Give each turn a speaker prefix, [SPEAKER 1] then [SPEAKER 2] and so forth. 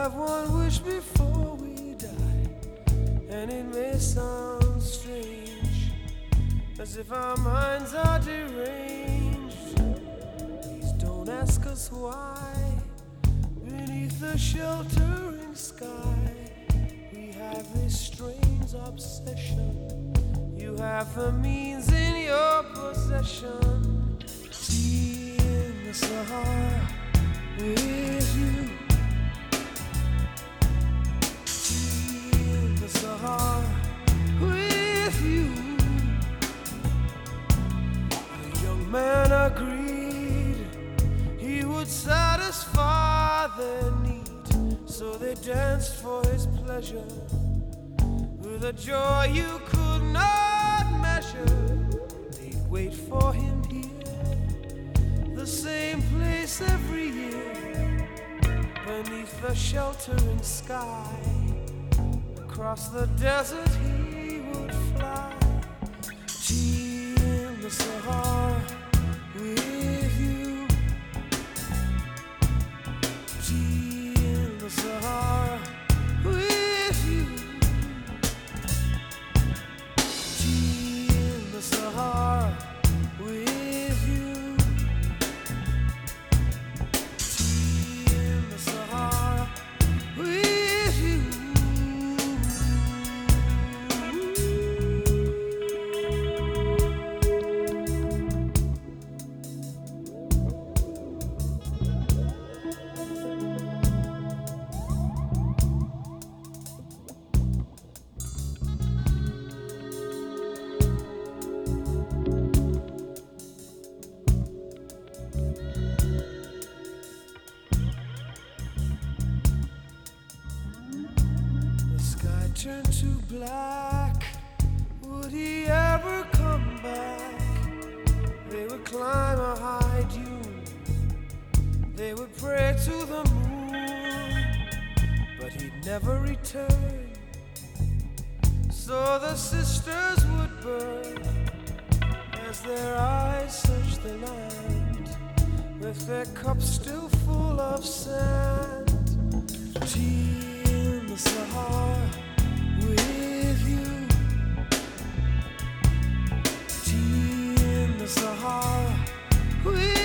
[SPEAKER 1] have one wish before we die, and it may sound strange, as if our minds are deranged. Please don't ask us why. Beneath the sheltering sky, we have this strange obsession. You have the means in your possession. Tea in the Sahara with you. Tea in the Sahara with you. The young man agreed he would satisfy their need, so they danced for his pleasure with a joy you could not measure. They'd wait for him here, the same place every year, beneath the sheltering sky. Across the desert he would fly. Tea in the Sahara with you. Tea in the Sahara with you. Tea in the Sahara with you. Tea in the Sahara with you. Turned to black. Would he ever come back? They would climb a high dune, they would pray to the moon, but he'd never return. So the sisters would burn as their eyes searched the land, with their cups still full of sand. Tea in the Sahara with you. Tea in the Sahara with you.